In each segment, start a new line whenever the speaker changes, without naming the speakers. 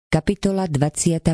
Kapitola 21.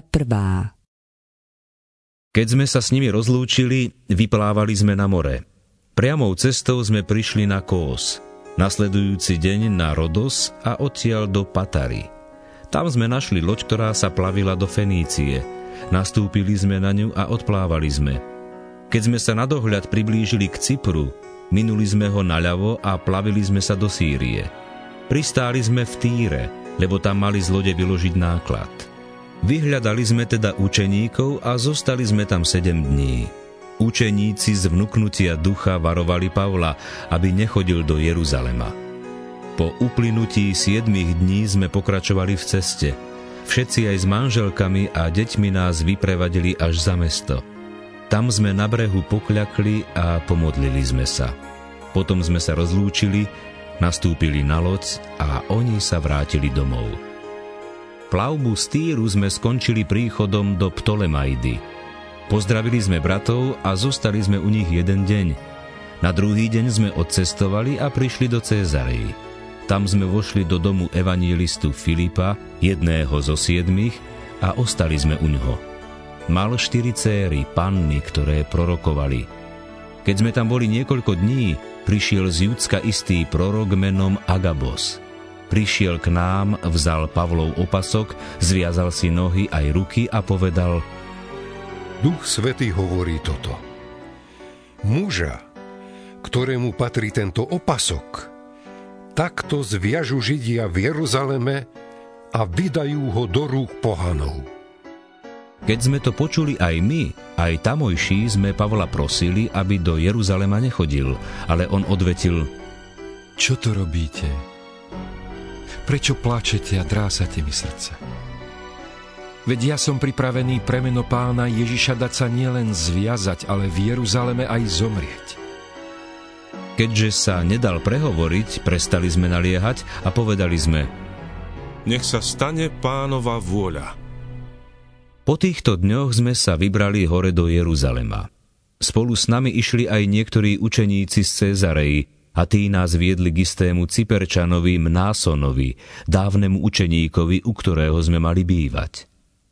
Keď sme sa s nimi rozlúčili, vyplávali sme na more. Priamou cestou sme prišli na Kós, nasledujúci deň na Rodos a odtiaľ do Patary. Tam sme našli loď, ktorá sa plavila do Fenície. Nastúpili sme na ňu a odplávali sme. Keď sme sa na dohľad priblížili k Cypru, minuli sme ho naľavo a plavili sme sa do Sýrie. Pristáli sme v Týre, lebo tam mali z lode vyložiť náklad. Vyhľadali sme teda učeníkov a zostali sme tam 7 dní. Učeníci z vnuknutia ducha varovali Pavla, aby nechodil do Jeruzalema. Po uplynutí 7 dní sme pokračovali v ceste. Všetci aj s manželkami a deťmi nás vyprevadili až za mesto. Tam sme na brehu pokľakli a pomodlili sme sa. Potom sme sa rozlúčili, nastúpili na loď a oni sa vrátili domov. Plavbu z Týru sme skončili príchodom do Ptolemaidy. Pozdravili sme bratov a zostali sme u nich 1 deň. Na druhý deň sme odcestovali a prišli do Cézarei. Tam sme vošli do domu evanjelistu Filipa, jedného zo 7, a ostali sme u ňoho. Mal 4 céry, panny, ktoré prorokovali. Keď sme tam boli niekoľko dní, prišiel z Judska istý prorok menom Agabos. Prišiel k nám, vzal Pavlov opasok, zviazal si nohy aj ruky a povedal:
Duch Svätý hovorí toto. Muža, ktorému patrí tento opasok, takto zviažu Židia v Jeruzaleme a vydajú ho do rúk pohanov.
Keď sme to počuli aj my, aj tamojší, sme Pavla prosili, aby do Jeruzalema nechodil, ale on odvetil:
Čo to robíte? Prečo plačete a drásate mi srdce? Veď ja som pripravený pre meno Pána Ježiša dať sa nielen zviazať, ale v Jeruzaleme aj zomrieť.
Keďže sa nedal prehovoriť, prestali sme naliehať a povedali sme:
Nech sa stane Pánova vôľa.
Po týchto dňoch sme sa vybrali hore do Jeruzalema. Spolu s nami išli aj niektorí učeníci z Cézarei a tí nás viedli k istému Cyperčanovi Mnásonovi, dávnemu učeníkovi, u ktorého sme mali bývať.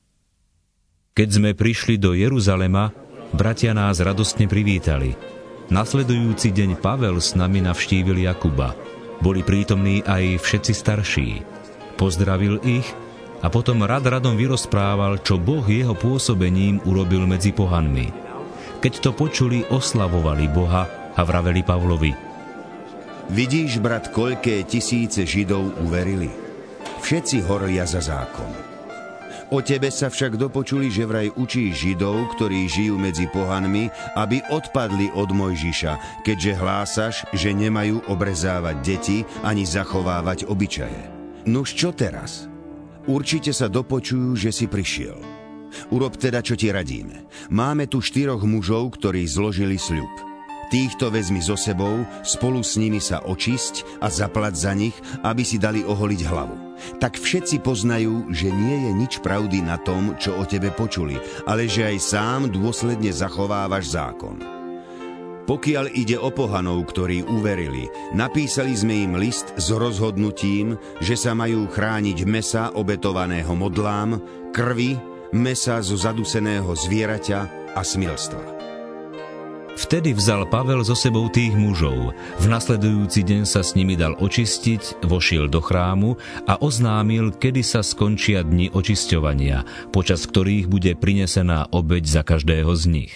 Keď sme prišli do Jeruzalema, bratia nás radostne privítali. Nasledujúci deň Pavel s nami navštívil Jakuba. Boli prítomní aj všetci starší. Pozdravil ich a potom radom vyrozprával, čo Boh jeho pôsobením urobil medzi pohanmi. Keď to počuli, oslavovali Boha a vraveli Pavlovi:
Vidíš, brat, koľké tisíce Židov uverili? Všetci horia za zákon. O tebe sa však dopočuli, že vraj učíš Židov, ktorí žijú medzi pohanmi, aby odpadli od Mojžiša, keďže hlásaš, že nemajú obrezávať deti ani zachovávať obyčaje. Nuž čo teraz? Určite sa dopočujú, že si prišiel. Urob teda, čo ti radíme. Máme tu 4 mužov, ktorí zložili sľub. Týchto vezmi so sebou, spolu s nimi sa očisť a zaplať za nich, aby si dali oholiť hlavu. Tak všetci poznajú, že nie je nič pravdy na tom, čo o tebe počuli, ale že aj sám dôsledne zachovávaš zákon. Pokiaľ ide o pohanov, ktorí uverili, napísali sme im list s rozhodnutím, že sa majú chrániť mesa obetovaného modlám, krvi, mesa zo zaduseného zvieraťa a smilstva.
Vtedy vzal Pavel so sebou tých mužov. V nasledujúci deň sa s nimi dal očistiť, vošiel do chrámu a oznámil, kedy sa skončia dni očisťovania, počas ktorých bude prinesená obeť za každého z nich.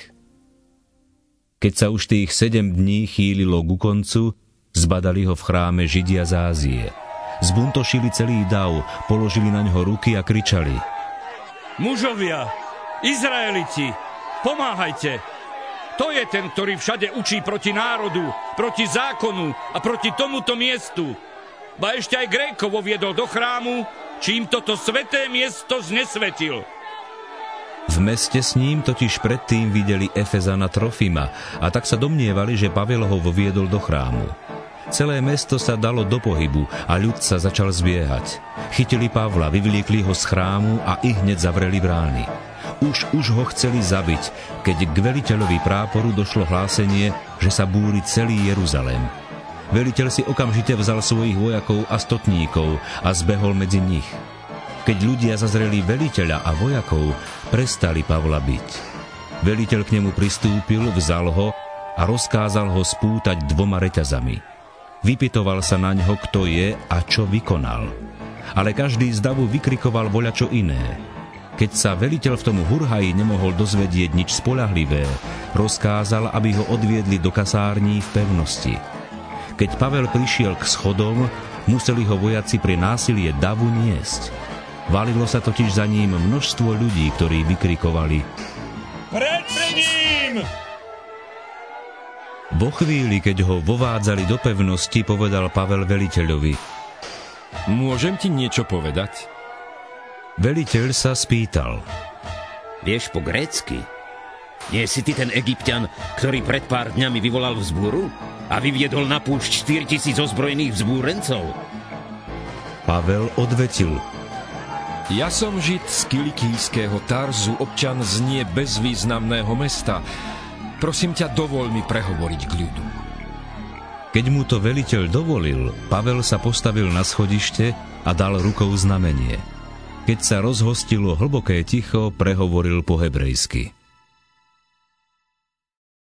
Keď sa už tých 7 dní chýlilo ku koncu, zbadali ho v chráme Židia z Ázie. Zbuntošili celý dav, položili na ňo ruky a kričali:
Mužovia, Izraeliti, pomáhajte! To je ten, ktorý všade učí proti národu, proti zákonu a proti tomuto miestu. Ba ešte aj Grékov viedol do chrámu, čím toto sväté miesto znesvetil.
V meste s ním totiž predtým videli Efezana Trofima a tak sa domnievali, že Pavel ho voviedol do chrámu. Celé mesto sa dalo do pohybu a ľud sa začal zbiehať. Chytili Pavla, vyvliekli ho z chrámu a ihneď zavreli brány. Už ho chceli zabiť, keď k veliteľovi práporu došlo hlásenie, že sa búri celý Jeruzalém. Veliteľ si okamžite vzal svojich vojakov a stotníkov a zbehol medzi nich. Keď ľudia zazreli veliteľa a vojakov, prestali Pavla biť. Veliteľ k nemu pristúpil, vzal ho a rozkázal ho spútať 2 reťazami. Vypytoval sa na ňo, kto je a čo vykonal. Ale každý z davu vykrikoval voľačo iné. Keď sa veliteľ v tom hurhaji nemohol dozvedieť nič spoľahlivé, rozkázal, aby ho odviedli do kasární v pevnosti. Keď Pavel prišiel k schodom, museli ho vojaci pri násilie davu niesť. Valilo sa totiž za ním množstvo ľudí, ktorí vykrikovali:
Preč pred ním!
Vo chvíli, keď ho vovádzali do pevnosti, povedal Pavel veliteľovi:
Môžem ti niečo povedať?
Veliteľ sa spýtal:
Vieš po grécky? Nie si ty ten Egypťan, ktorý pred pár dňami vyvolal vzbúru a vyviedol na púšť 4000 ozbrojených vzbúrencov?
Pavel odvetil:
Ja som Žid z kilikijského Tarzu, občan z nie bezvýznamného mesta. Prosím ťa, dovol mi prehovoriť k ľudu.
Keď mu to veliteľ dovolil, Pavel sa postavil na schodište a dal rukou znamenie. Keď sa rozhostilo hlboké ticho, prehovoril po hebrejsky: